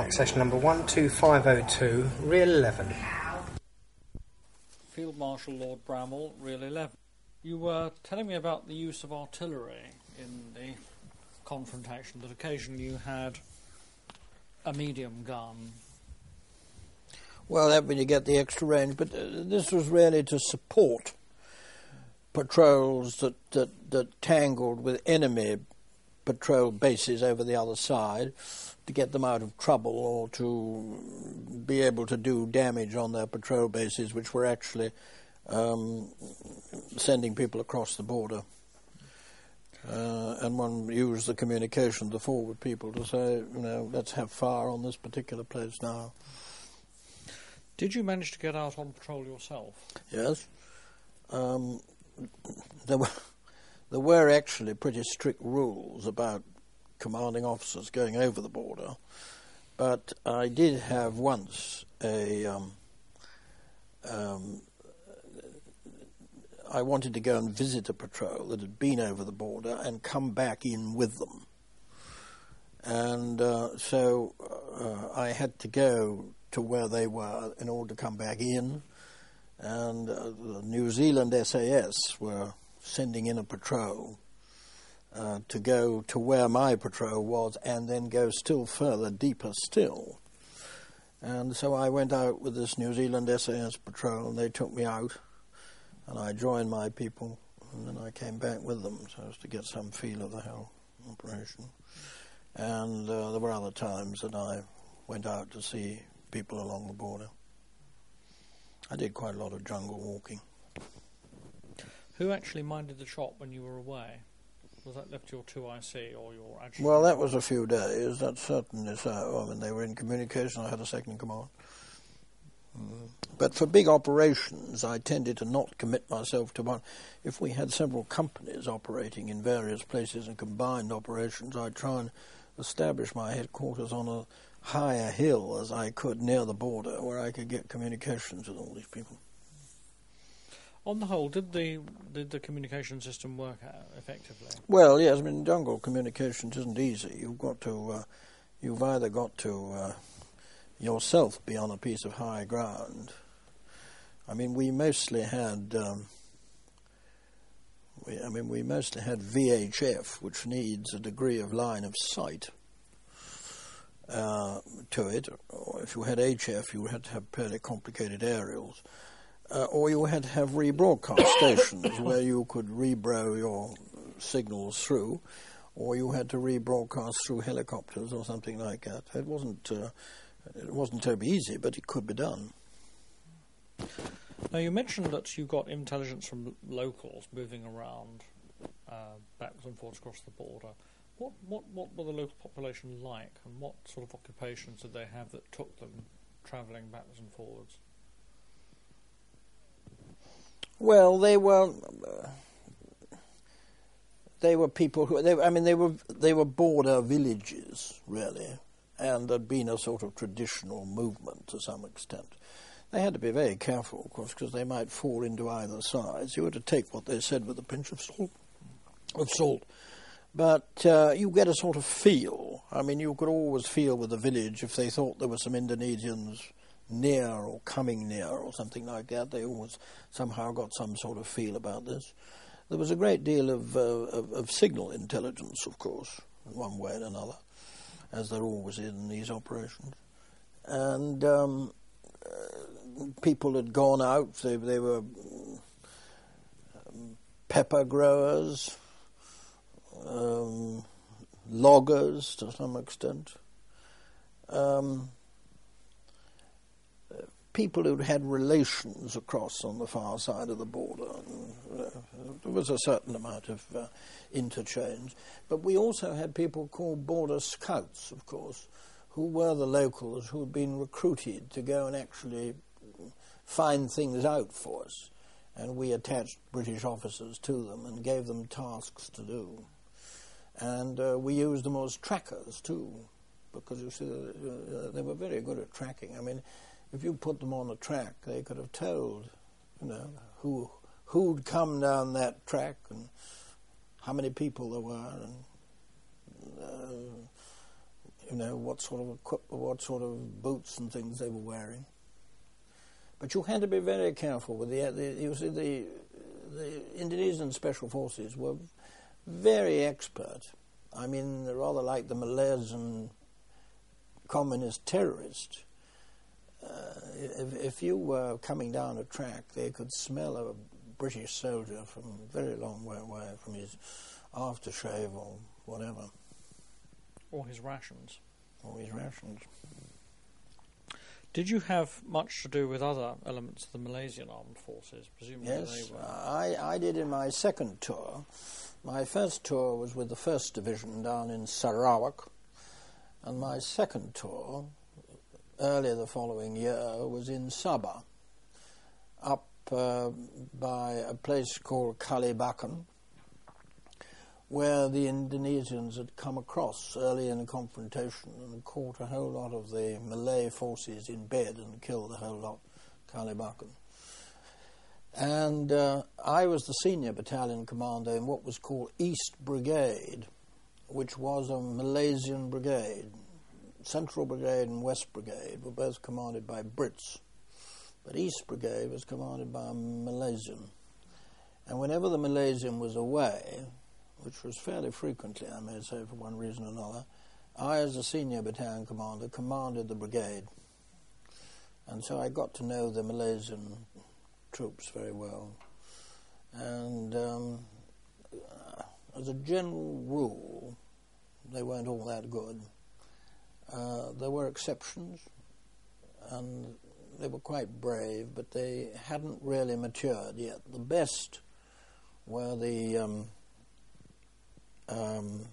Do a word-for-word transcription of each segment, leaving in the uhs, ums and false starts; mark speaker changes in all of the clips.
Speaker 1: Accession number one two five oh two, Reel eleven.
Speaker 2: Field Marshal Lord Bramall, Reel eleven. You were telling me about the use of artillery in the confrontation, that occasionally you had a medium gun.
Speaker 3: Well, that when you get the extra range, but uh, this was really to support patrols that, that, that tangled with enemy patrol bases over the other side, to get them out of trouble or to be able to do damage on their patrol bases, which were actually um, sending people across the border. Uh, and one used the communication, the forward people, to say, you know, let's have fire on this particular place now.
Speaker 2: Did you manage to get out on patrol yourself?
Speaker 3: Yes. Um, there were there were actually pretty strict rules about commanding officers going over the border, but I did have once a um, um, I wanted to go and visit a patrol that had been over the border and come back in with them, and uh, so uh, I had to go to where they were in order to come back in, and uh, the New Zealand S A S were sending in a patrol uh, to go to where my patrol was and then go still further, deeper still. And so I went out with this New Zealand S A S patrol, and they took me out, and I joined my people, and then I came back with them so as to get some feel of the whole operation. And uh, there were other times that I went out to see people along the border. I did quite a lot of jungle walking.
Speaker 2: Who actually minded the shop when you were away? Was that left to your two I C or your adjutant?
Speaker 3: Well, that was a few days, that's certainly so. I mean, they were in communication, I had a second command. Mm. But for big operations, I tended to not commit myself to one. If we had several companies operating in various places and combined operations, I'd try and establish my headquarters on a higher hill as I could near the border, where I could get communications with all these people.
Speaker 2: On the whole, did the did the communication system work out effectively?
Speaker 3: Well, yes. I mean, jungle communications isn't easy. You've got to, uh, you've either got to uh, yourself be on a piece of high ground. I mean, we mostly had, um, we, I mean, we mostly had V H F, which needs a degree of line of sight uh, to it. Or if you had H F, you had to have fairly complicated aerials. Uh, or you had to have rebroadcast stations where you could rebro your signals through, or you had to rebroadcast through helicopters or something like that. It wasn't uh, it wasn't terribly easy, but it could be done.
Speaker 2: Now, you mentioned that you got intelligence from locals moving around uh, backwards and forwards across the border. What, what, what were the local population like, and what sort of occupations did they have that took them travelling backwards and forwards?
Speaker 3: Well, they were uh, they were people who they, I mean they were they were border villages really, and there'd been a sort of traditional movement to some extent. They had to be very careful, of course, because they might fall into either side. So you had to take what they said with a pinch of salt. Of salt, but uh, you get a sort of feel. I mean, you could always feel with the village if they thought there were some Indonesians near or coming near or something like that. They always somehow got some sort of feel about this. There was a great deal of, uh, of, of signal intelligence, of course, in one way and another, as there always is in these operations. And um, uh, people had gone out. They, they were um, pepper growers, um, loggers to some extent. Um, people who'd had relations across on the far side of the border. And, uh, there was a certain amount of uh, interchange. But we also had people called border scouts, of course, who were the locals who had been recruited to go and actually find things out for us. And we attached British officers to them and gave them tasks to do. And uh, we used them as trackers, too, because, you see, uh, they were very good at tracking. I mean, if you put them on a track, they could have told, you know, who who'd come down that track and how many people there were, and uh, you know, what sort of equip- what sort of boots and things they were wearing. But you had to be very careful with the, the you see the the Indonesian special forces were very expert. I mean, rather like the Malaysian communist terrorists. Uh, if, if you were coming down a track, they could smell a British soldier from a very long way away, from his aftershave or whatever.
Speaker 2: Or his rations.
Speaker 3: Or his rations.
Speaker 2: Did you have much to do with other elements of the Malaysian armed forces? Presumably
Speaker 3: Yes,
Speaker 2: they were.
Speaker 3: I, I did in my second tour. My first tour was with the first Division down in Sarawak, and my second tour, earlier the following year, was in Sabah, up uh, by a place called Kalibakan, where the Indonesians had come across early in the confrontation and caught a whole lot of the Malay forces in bed and killed a whole lot, Kalibakan. And uh, I was the senior battalion commander in what was called East Brigade, which was a Malaysian brigade. Central Brigade and West Brigade were both commanded by Brits, but East Brigade was commanded by a Malaysian. And whenever the Malaysian was away, which was fairly frequently, I may say, for one reason or another, I, as a senior battalion commander, commanded the brigade. And so I got to know the Malaysian troops very well. And um, as a general rule, they weren't all that good. Uh, there were exceptions, and they were quite brave, but they hadn't really matured yet. The best were the um, um,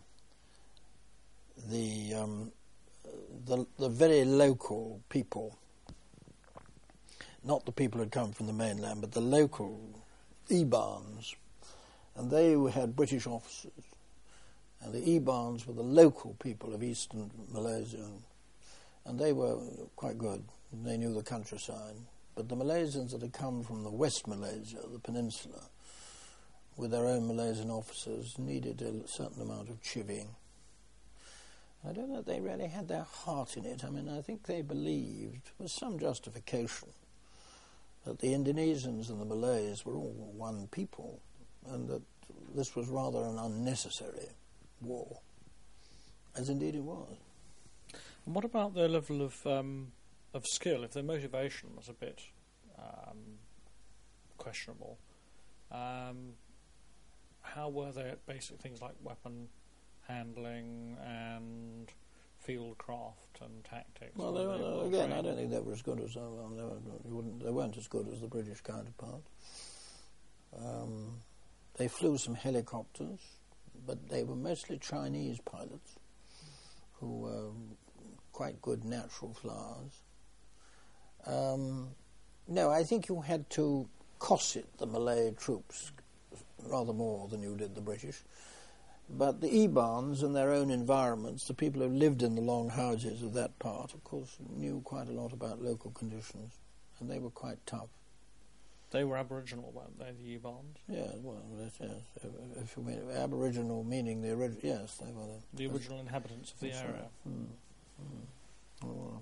Speaker 3: the, um, the the very local people, not the people who had come from the mainland, but the local Ibans, and they had British officers. And the Ibans were the local people of eastern Malaysia, and they were quite good. They knew the countryside. But the Malaysians that had come from the West Malaysia, the peninsula, with their own Malaysian officers, needed a certain amount of chivying. I don't know if they really had their heart in it. I mean, I think they believed, with some justification, that the Indonesians and the Malays were all one people, and that this was rather an unnecessary war, as indeed it was.
Speaker 2: And what about their level of um, of skill? If their motivation was a bit um, questionable, um, how were they at basic things like weapon handling and field craft and tactics?
Speaker 3: Well, they were, uh, again, I don't think they were as good as uh, well, they, were, you wouldn't, they weren't as good as the British counterpart. Um, they flew some helicopters, but they were mostly Chinese pilots who were quite good natural flyers. Um, no, I think you had to cosset the Malay troops rather more than you did the British. But the Ibans and their own environments, the people who lived in the long houses of that part, of course, knew quite a lot about local conditions, and they were quite tough.
Speaker 2: They were Aboriginal, weren't they, the Ibans?
Speaker 3: Yeah, well, yes, yes. If you mean Aboriginal, meaning the original, yes, they were
Speaker 2: the, the original inhabitants of the area.
Speaker 3: Right. Mm. Mm. Oh.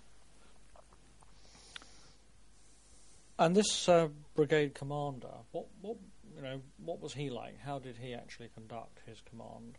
Speaker 2: And this uh, brigade commander, what, what, you know, what was he like? How did he actually conduct his command?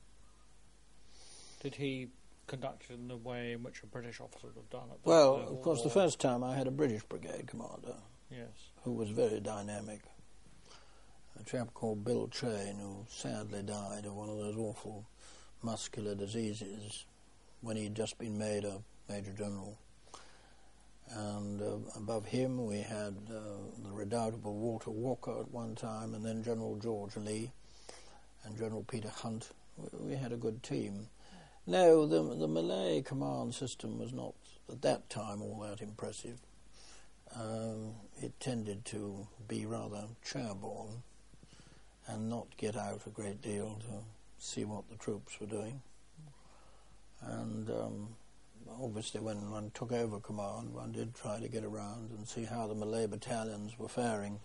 Speaker 2: Did he conduct it in the way in which a British officer would have done it?
Speaker 3: Well, of course, the first time I had a British brigade commander.
Speaker 2: Yes.
Speaker 3: Who was very dynamic. A chap called Bill Chain, who sadly died of one of those awful muscular diseases when he'd just been made a Major General. And uh, above him we had uh, the redoubtable Walter Walker at one time, and then General George Lee and General Peter Hunt. We, we had a good team. No, the, the Malay command system was not, at that time, all that impressive. Um, it tended to be rather chairborne and not get out a great deal to see what the troops were doing. And um, obviously when one took over command, one did try to get around and see how the Malay battalions were faring.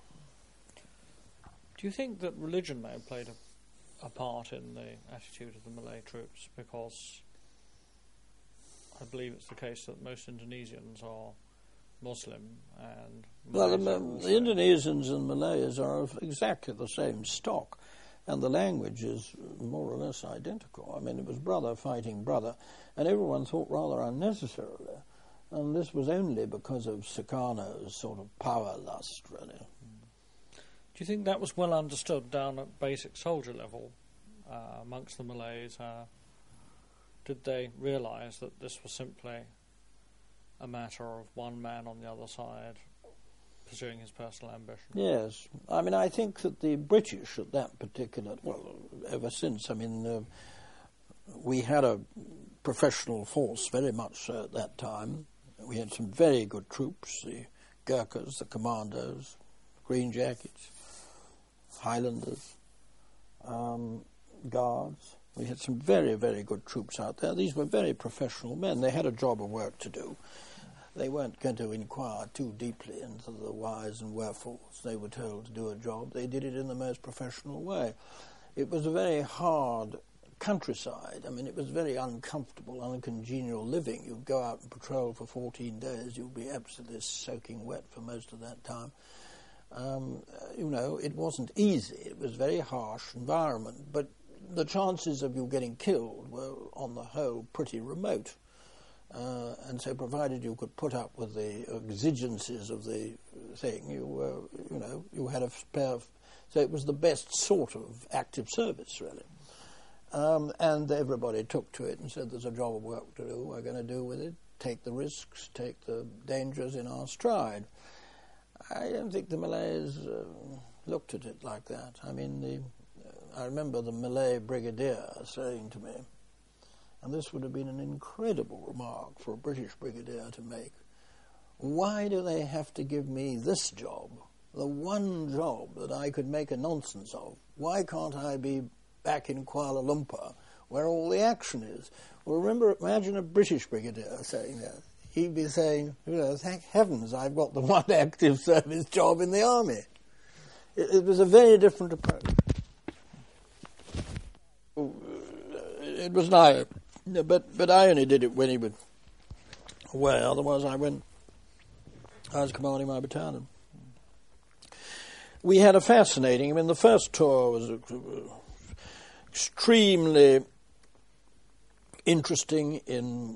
Speaker 2: Do you think that religion may have played a, a part in the attitude of the Malay troops? Because I believe it's the case that most Indonesians are Muslim and
Speaker 3: Well, the,
Speaker 2: Malays are
Speaker 3: the
Speaker 2: also-
Speaker 3: Indonesians and Malays are of exactly the same stock, and the language is more or less identical. I mean, it was brother fighting brother, and everyone thought rather unnecessarily. And this was only because of Sukarno's sort of power lust, really.
Speaker 2: Do you think that was well understood down at basic soldier level uh, amongst the Malays? Uh, did they realise that this was simply a matter of one man on the other side pursuing his personal ambition?
Speaker 3: Yes. I mean, I think that the British at that particular, well, ever since, I mean, uh, we had a professional force very much so at that time. We had some very good troops, the Gurkhas, the Commandos, Green Jackets, Highlanders, um, Guards. We had some very, very good troops out there. These were very professional men. They had a job of work to do. They weren't going to inquire too deeply into the whys and wherefores. They were told to do a job. They did it in the most professional way. It was a very hard countryside. I mean, it was very uncomfortable, uncongenial living. You'd go out and patrol for fourteen days. You'd be absolutely soaking wet for most of that time. Um, you know, it wasn't easy. It was a very harsh environment, but the chances of you getting killed were, on the whole, pretty remote. Uh, and so, provided you could put up with the exigencies of the thing, you were, you know, you had a spare. So it was the best sort of active service, really. Um, and everybody took to it and said, "There's a job of work to do. We're going to do with it. Take the risks, take the dangers in our stride." I don't think the Malays uh, looked at it like that. I mean, the, uh, I remember the Malay brigadier saying to me, and this would have been an incredible remark for a British brigadier to make, "Why do they have to give me this job, the one job that I could make a nonsense of? Why can't I be back in Kuala Lumpur where all the action is?" Well, remember, imagine a British brigadier saying that. He'd be saying, you know, "Thank heavens I've got the one active service job in the army." It, it was a very different approach. It was nice, but but I only did it when he was away. Otherwise, I went. I was commanding my battalion. We had a fascinating. I mean, the first tour was extremely interesting in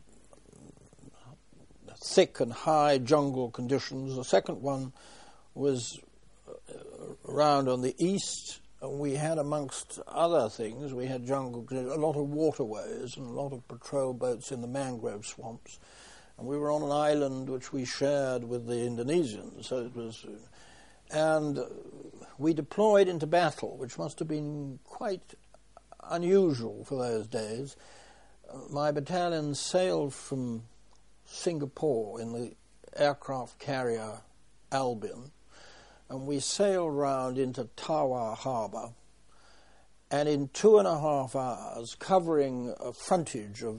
Speaker 3: thick and high jungle conditions. The second one was around on the east, and we had, amongst other things, we had jungle, a lot of waterways and a lot of patrol boats in the mangrove swamps. And we were on an island which we shared with the Indonesians, so it was... And we deployed into battle, which must have been quite unusual for those days. My battalion sailed from Singapore in the aircraft carrier Albion, and we sailed round into Tawau Harbour, and in two and a half hours, covering a frontage of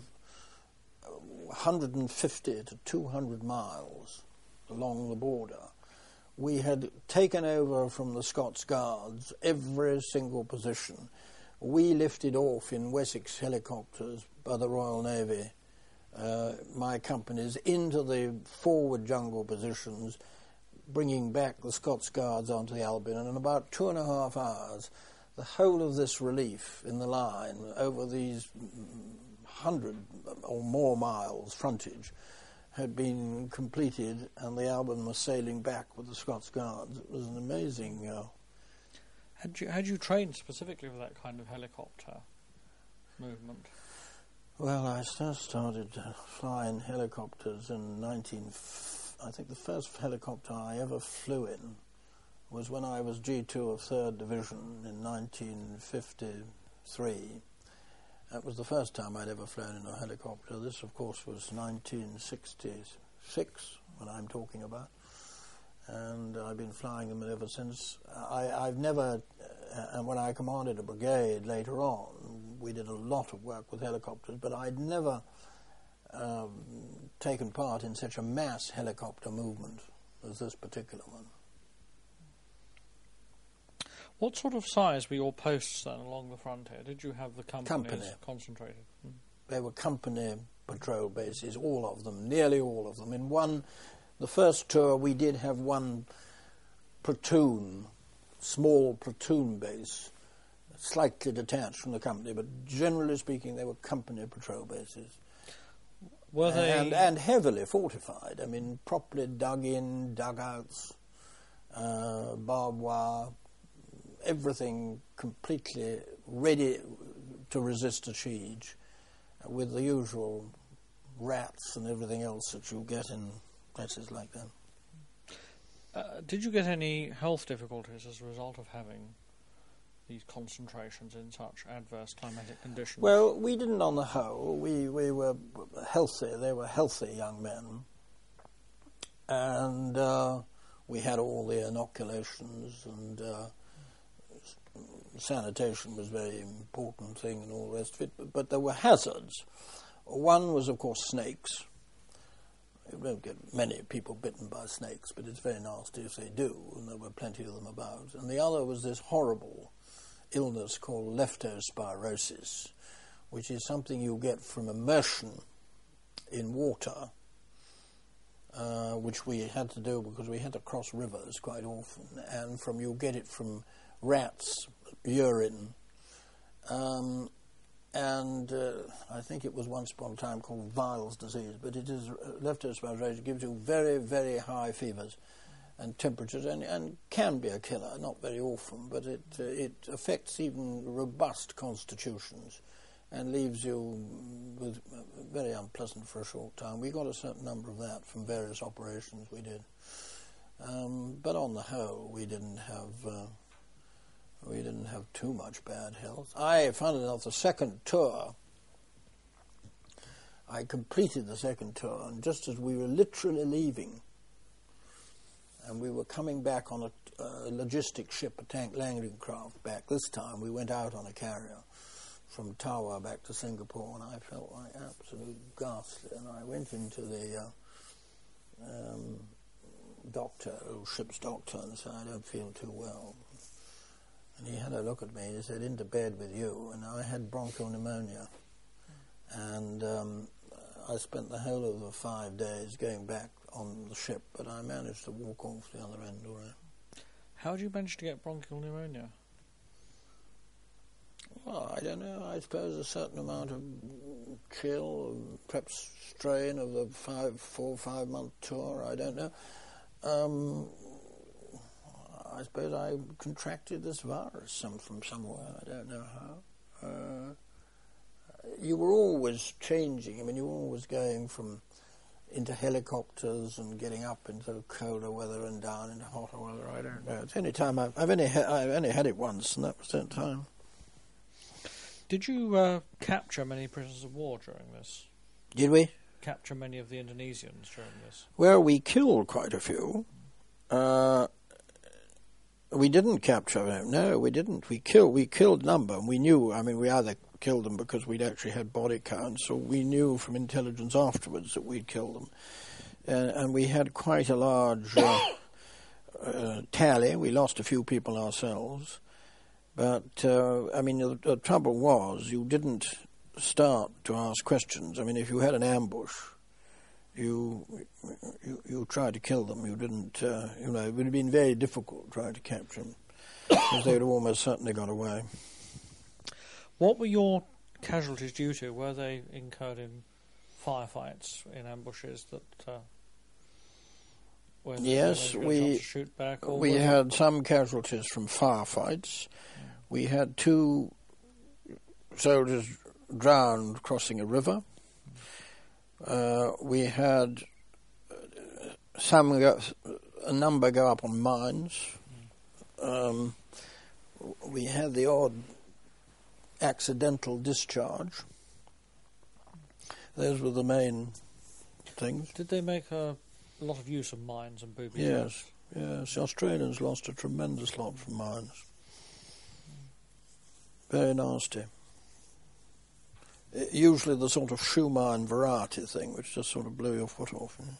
Speaker 3: one hundred fifty to two hundred miles along the border, we had taken over from the Scots Guards every single position. We lifted off in Wessex helicopters by the Royal Navy, uh, my companies, into the forward jungle positions, bringing back the Scots Guards onto the Albion. And in about two and a half hours, the whole of this relief in the line over these hundred or more miles frontage had been completed, and the Albion was sailing back with the Scots Guards. It was an amazing... Uh,
Speaker 2: Had you had you trained specifically for that kind of helicopter movement?
Speaker 3: Well, I first started uh, flying helicopters in nineteen. I think the first helicopter I ever flew in was when I was G two of third Division in nineteen fifty-three. That was the first time I'd ever flown in a helicopter. This, of course, was nineteen sixty-six, when I'm talking about. And I've been flying them ever since. I, I've never, uh, and when I commanded a brigade later on, we did a lot of work with helicopters, but I'd never um, taken part in such a mass helicopter movement as this particular one.
Speaker 2: What sort of size were your posts then along the frontier? Did you have the companies
Speaker 3: Company.
Speaker 2: concentrated? Hmm.
Speaker 3: They were company patrol bases, all of them, nearly all of them. In one, the first tour we did have one platoon, small platoon base, slightly detached from the company, but generally speaking they were company patrol bases.
Speaker 2: Were they...
Speaker 3: And, and heavily fortified. I mean, properly dug in, dugouts, uh, barbed wire, everything completely ready to resist a siege, with the usual rats and everything else that you get in places like that.
Speaker 2: Uh, did you get any health difficulties as a result of having these concentrations in such adverse climatic conditions?
Speaker 3: Well, we didn't on the whole. We, we were healthy. They were healthy young men. And uh, we had all the inoculations, and uh, sanitation was a very important thing and all the rest of it. But, but there were hazards. One was, of course, snakes. You don't get many people bitten by snakes, but it's very nasty if they do, and there were plenty of them about. And the other was this horrible illness called leptospirosis, which is something you get from immersion in water, uh, which we had to do because we had to cross rivers quite often, and from you get it from rats' urine, um, and uh, I think it was once upon a time called Weil's disease, but it is uh, leptospirosis. It gives you very, very high fevers and temperatures, and, and can be a killer, not very often, but it uh, it affects even robust constitutions and leaves you with uh, very unpleasant for a short time. We got a certain number of that from various operations we did, um, but on the whole, we didn't have uh, we didn't have too much bad health. I found enough the second tour. I completed the second tour, and just as we were literally leaving, and we were coming back on a, a logistic ship, a tank landing craft back. This time we went out on a carrier from Tawa back to Singapore, and I felt like absolute ghastly. And I went into the uh, um, doctor, ship's doctor, and said, I don't feel too well. And he had a look at me, and he said, into bed with you. And I had bronchial pneumonia. And um, I spent the whole of the five days going back on the ship, but I managed to walk off the other end all right.
Speaker 2: How did you manage to get bronchial pneumonia?
Speaker 3: Well, I don't know. I suppose a certain amount of chill, perhaps strain of the five, four, five month tour. I don't know. Um, I suppose I contracted this virus some from somewhere. I don't know how. Uh, you were always changing. I mean, you were always going from into helicopters and getting up into colder weather and down into hotter weather. I don't know. It's any time I've, I've only ha- I've only had it once, and that was that time.
Speaker 2: Did you uh, capture many prisoners of war during this?
Speaker 3: Did we?
Speaker 2: Capture many of the Indonesians during this?
Speaker 3: Well, we killed quite a few. Uh, we didn't capture them. No, we didn't. We killed. We killed a number, and we knew. I mean, we either killed them because we'd actually had body counts, or we knew from intelligence afterwards that we'd killed them. Uh, and we had quite a large uh, uh, tally. We lost a few people ourselves. But, uh, I mean, the, the trouble was you didn't start to ask questions. I mean, if you had an ambush, you you, you tried to kill them. You didn't, uh, you know, it would have been very difficult trying to capture them, because they would have almost certainly got away.
Speaker 2: What were your casualties due to? Were they incurred in firefights, in ambushes that... Uh, where
Speaker 3: yes,
Speaker 2: they
Speaker 3: we,
Speaker 2: shoot back, or
Speaker 3: we had some casualties from firefights. Yeah. We had two soldiers drowned crossing a river. Uh, we had some, go, a number go up on mines. Um, we had the odd accidental discharge. Those were the main things.
Speaker 2: Did they make a, a lot of use of mines and booby
Speaker 3: traps? Yes, yes. The Australians lost a tremendous lot from mines. Very nasty. Usually the sort of shoe mine variety thing, which just sort of blew your foot off. You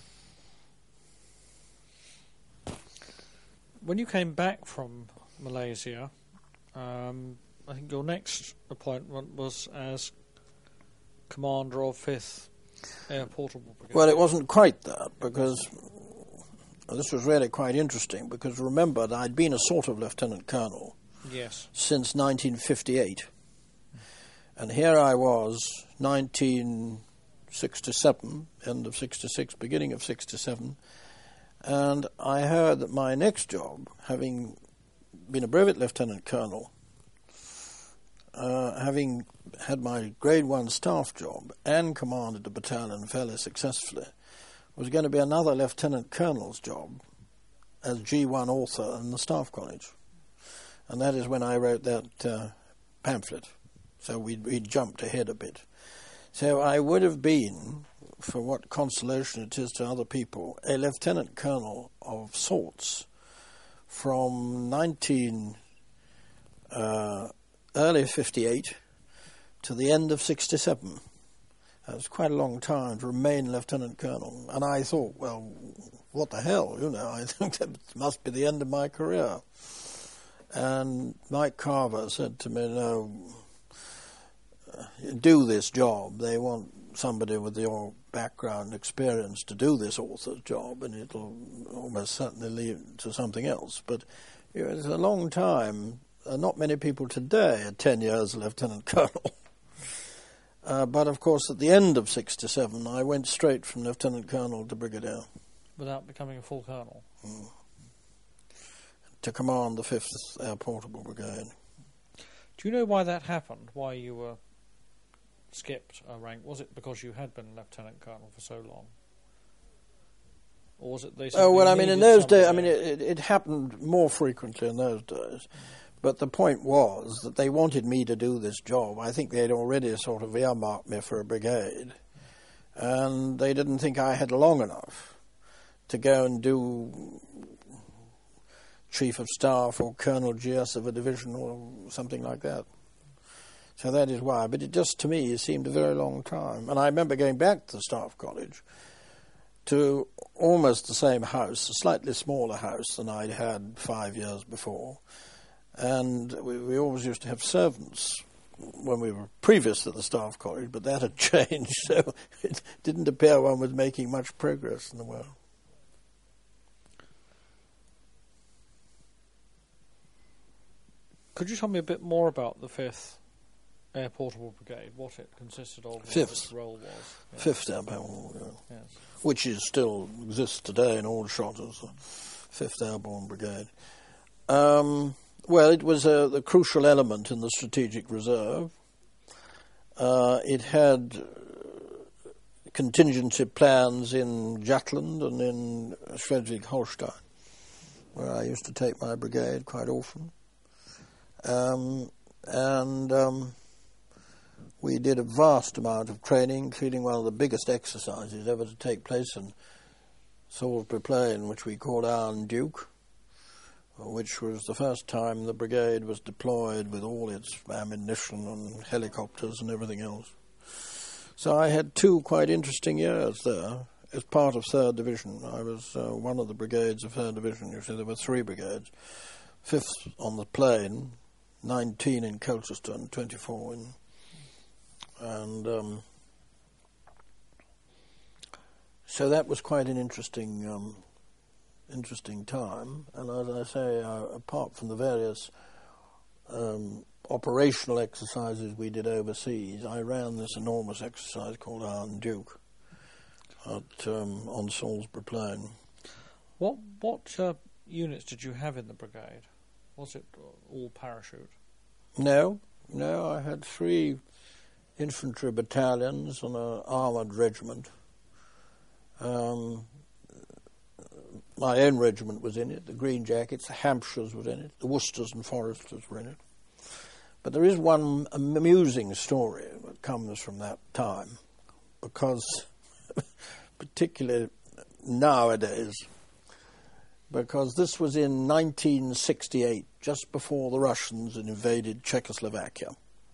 Speaker 3: know?
Speaker 2: When you came back from Malaysia, um, I think your next appointment was as commander of fifth Air Portable Brigade?
Speaker 3: Well, it wasn't quite that, because this was really quite interesting, because remember, I'd been a sort of lieutenant colonel
Speaker 2: yes.
Speaker 3: since nineteen fifty-eight. And here I was, nineteen sixty-seven, end of sixty-six, beginning of sixty-seven, and I heard that my next job, having been a brevet lieutenant colonel, uh, having had my grade one staff job and commanded a battalion fairly successfully, was going to be another lieutenant colonel's job as G one author in the staff college. And that is when I wrote that uh, pamphlet. So we'd, we'd jumped ahead a bit. So I would have been, for what consolation it is to other people, a lieutenant colonel of sorts from nineteen uh, early fifty-eight to the end of sixty-seven. That was quite a long time to remain lieutenant colonel. And I thought, well, what the hell, you know, I think that must be the end of my career. And Mike Carver said to me, no, do this job. They want somebody with your background experience to do this author's job, and it'll almost certainly lead to something else. But you know, it's a long time. Uh, not many people today are ten years lieutenant colonel. Uh, but, of course, at the end of sixty-seven, I went straight from lieutenant colonel to brigadier.
Speaker 2: Without becoming a full colonel?
Speaker 3: Mm. To command the fifth Air Portable Brigade.
Speaker 2: Do you know why that happened? Why you were skipped a rank? Was it because you had been lieutenant colonel for so long? Or was it they
Speaker 3: Oh, well, I mean, in those days, I mean,
Speaker 2: it,
Speaker 3: it, it happened more frequently in those days. But the point was that they wanted me to do this job. I think they'd already sort of earmarked me for a brigade. And they didn't think I had long enough to go and do chief of staff or colonel G S of a division or something like that. So that is why. But it just, to me, it seemed a very long time. And I remember going back to the staff college to almost the same house, a slightly smaller house than I'd had five years before. And we, we always used to have servants when we were previous to the staff college, but that had changed, so it didn't appear one was making much progress in the world.
Speaker 2: Could you tell me a bit more about the fifth Air Portable Brigade, what it consisted of, what
Speaker 3: Fifth.
Speaker 2: its role was? Yeah.
Speaker 3: Fifth Air Portable Brigade,
Speaker 2: Yes.
Speaker 3: which is still exists today in Aldershot as the Fifth Airborne Brigade. Um, well, it was uh, the crucial element in the Strategic Reserve. Uh, it had contingency plans in Jutland and in Schleswig-Holstein, where I used to take my brigade quite often. Um, and um, we did a vast amount of training, including one of the biggest exercises ever to take place in Salisbury Plain, which we called Iron Duke, which was the first time the brigade was deployed with all its ammunition and helicopters and everything else. So I had two quite interesting years there as part of third Division. I was uh, one of the brigades of third Division. You see, there were three brigades. Fifth on the plain, nineteen in Colchester and twenty-four in... And um, so that was quite an interesting um, interesting time. And as I say, uh, apart from the various um, operational exercises we did overseas, I ran this enormous exercise called Iron Duke at, um, on Salisbury Plain.
Speaker 2: What, what uh, units did you have in the brigade? Was it all parachute?
Speaker 3: No, no, I had three infantry battalions and an armoured regiment. Um, my own regiment was in it, the Green Jackets, the Hampshires were in it, the Worcesters and Foresters were in it. But there is one amusing story that comes from that time, because particularly nowadays, because this was in nineteen sixty-eight, just before the Russians had invaded Czechoslovakia.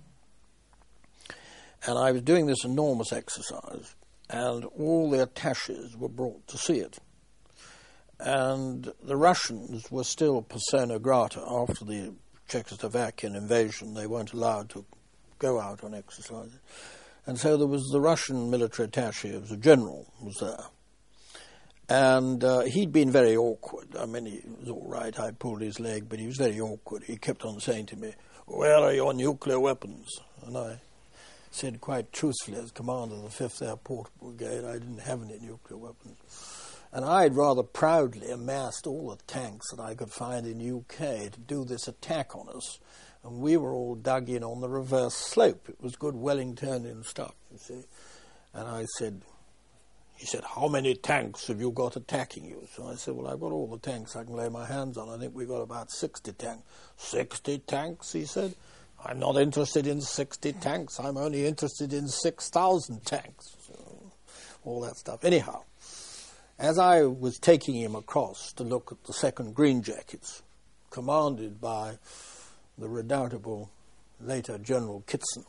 Speaker 3: And I was doing this enormous exercise, and all the attaches were brought to see it. And the Russians were still persona grata after the Czechoslovakian invasion. They weren't allowed to go out on exercises. And so there was the Russian military attaché, it was a general, was there. And uh, he'd been very awkward. I mean, he was all right, I pulled his leg, but he was very awkward. He kept on saying to me, "Where are your nuclear weapons?" And I said quite truthfully, as commander of the fifth Air Porter Brigade, I didn't have any nuclear weapons. And I'd rather proudly amassed all the tanks that I could find in U K to do this attack on us. And we were all dug in on the reverse slope. It was good Wellingtonian stuff, you see. And I said, he said, "How many tanks have you got attacking you?" So I said, "Well, I've got all the tanks I can lay my hands on. I think we've got about sixty tanks. sixty tanks, he said. "I'm not interested in sixty tanks. I'm only interested in six thousand tanks. So, all that stuff. Anyhow, as I was taking him across to look at the second Green Jackets, commanded by the redoubtable later General Kitson,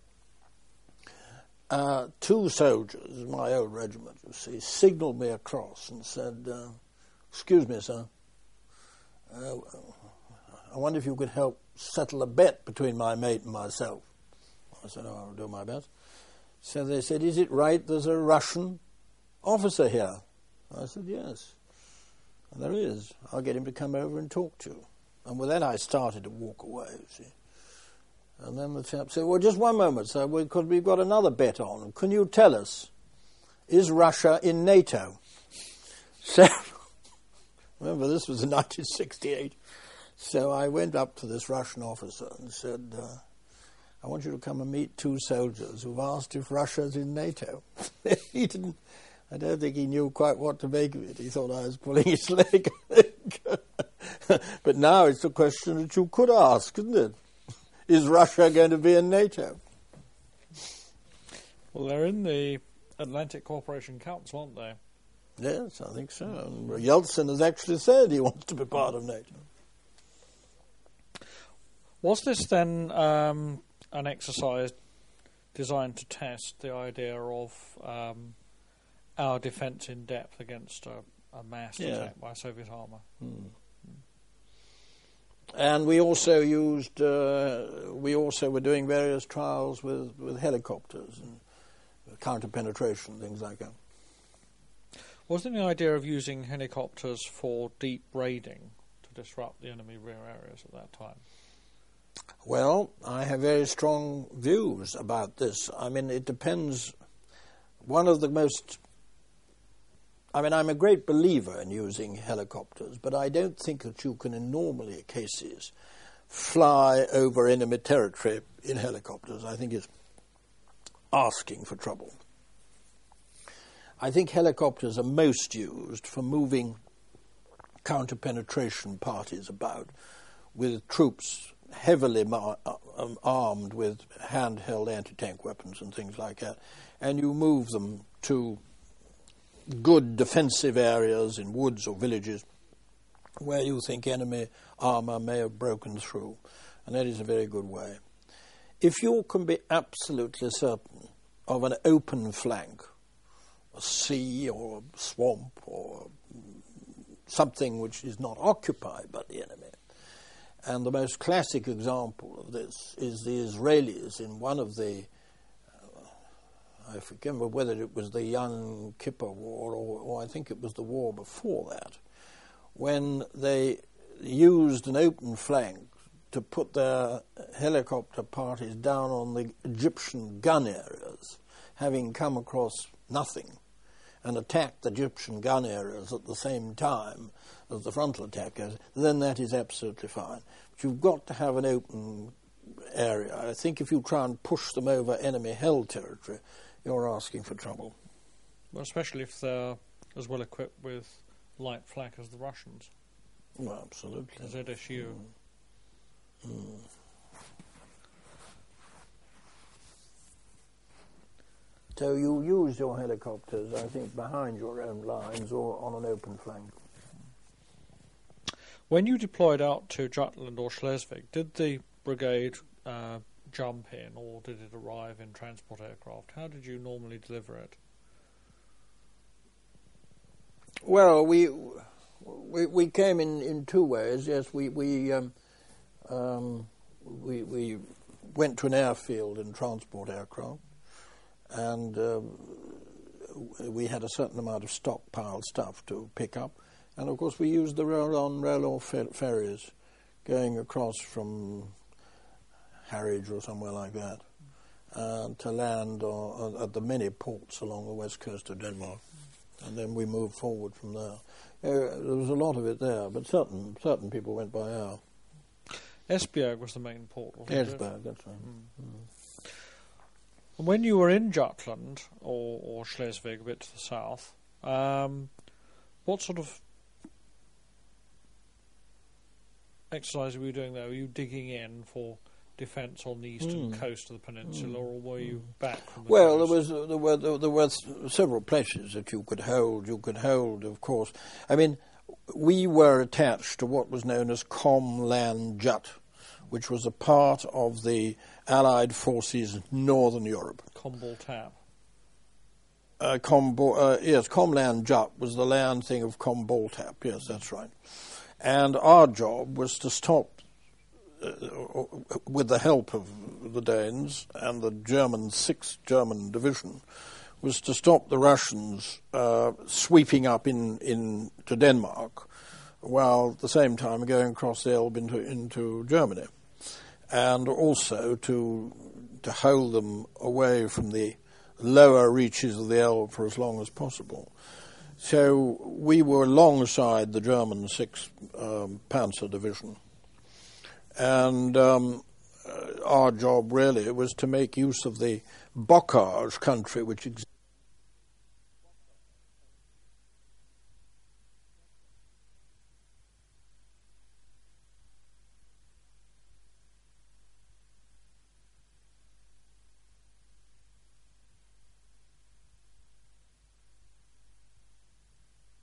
Speaker 3: uh, two soldiers in my old regiment, you see, signalled me across and said, uh, "Excuse me, sir, uh, I wonder if you could help settle a bet between my mate and myself." I said, "Oh, I'll do my best." So they said, "Is it right there's a Russian officer here?" I said, "Yes." "And there is. I'll get him to come over and talk to you." And with that I started to walk away, you see. And then the chap said, "Well, just one moment, sir, because we've got another bet on. Can you tell us, is Russia in NATO?" So, remember, this was in nineteen sixty-eight. So I went up to this Russian officer and said, uh, "I want you to come and meet two soldiers who've asked if Russia's in NATO." He didn't, I don't think he knew quite what to make of it. He thought I was pulling his leg. But now it's a question that you could ask, isn't it? Is Russia going to be in NATO?
Speaker 2: Well, they're in the Atlantic Cooperation Council, aren't they?
Speaker 3: Yes, I think so. And Yeltsin has actually said he wants to be part of NATO.
Speaker 2: Was this then um, an exercise designed to test the idea of um, our defence in depth against a, a massed
Speaker 3: Yeah.
Speaker 2: attack by Soviet armour?
Speaker 3: Hmm. And we also used, uh, we also were doing various trials with, with helicopters and counter-penetration, things like that.
Speaker 2: Was there the idea of using helicopters for deep raiding to disrupt the enemy rear areas at that time?
Speaker 3: Well, I have very strong views about this. I mean, it depends. One of the most... I mean, I'm a great believer in using helicopters, but I don't think that you can, in normal cases, fly over enemy territory in helicopters. I think it's asking for trouble. I think helicopters are most used for moving counter-penetration parties about with troops heavily mar- um, armed with handheld anti-tank weapons and things like that, and you move them to good defensive areas in woods or villages where you think enemy armour may have broken through, and that is a very good way. If you can be absolutely certain of an open flank, a sea or a swamp or something which is not occupied by the enemy, and the most classic example of this is the Israelis in one of the I forget whether it was the Yom Kippur War or, or I think it was the war before that, when they used an open flank to put their helicopter parties down on the Egyptian gun areas, having come across nothing, and attacked the Egyptian gun areas at the same time as the frontal attackers, then that is absolutely fine. But you've got to have an open area. I think if you try and push them over enemy-held territory, you're asking for trouble.
Speaker 2: Well, especially if they're as well equipped with light flak as the Russians.
Speaker 3: Well, absolutely.
Speaker 2: Z S U.
Speaker 3: Mm. Mm. So you use your helicopters, I think, behind your own lines or on an open flank.
Speaker 2: When you deployed out to Jutland or Schleswig, did the brigade uh, jump in, or did it arrive in transport aircraft? How did you normally deliver it?
Speaker 3: Well, we we, we came in, in two ways. Yes, we we, um, um, we we went to an airfield in transport aircraft, and uh, we had a certain amount of stockpile stuff to pick up. And, of course, we used the roll-on, roll-off fer- ferries going across from Harwich or somewhere like that uh, to land or, uh, at the many ports along the west coast of Denmark. And then we moved forward from there. Uh, there was a lot of it there, but certain certain people went by air.
Speaker 2: Esbjerg was the main port, wasn't it?
Speaker 3: Esbjerg, that's right.
Speaker 2: Mm.
Speaker 3: Mm.
Speaker 2: And when you were in Jutland, or, or Schleswig, a bit to the south, um, what sort of exercise were you doing there? Were you digging in for defence on the eastern
Speaker 3: mm.
Speaker 2: coast of the peninsula, mm. or were you mm. back from the
Speaker 3: Well,
Speaker 2: coast?
Speaker 3: there was there were there, there were several places that you could hold. You could hold, of course. I mean, we were attached to what was known as Comland Jut, which was a part of the Allied forces in Northern Europe.
Speaker 2: Comball Tap.
Speaker 3: Uh, Combo, uh, yes, Comland Jut was the land thing of Combaltap. Yes, that's right. And our job was to stop, uh, with the help of the Danes and the German sixth German Division, was to stop the Russians uh, sweeping up in, in to Denmark, while at the same time going across the Elbe into, into Germany, and also to to hold them away from the lower reaches of the Elbe for as long as possible. So we were alongside the German sixth um, Panzer Division, and um, uh, our job really was to make use of the bocage country which exists